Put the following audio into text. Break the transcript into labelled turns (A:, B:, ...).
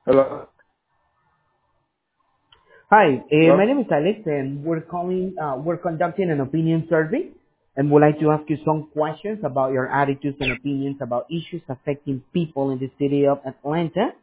A: Hello?
B: Hi, my
A: Hello?
B: name is Alex, and we're conducting an opinion survey, and would like to ask you some questions about your attitudes and opinions about issues affecting people in the city of Atlanta.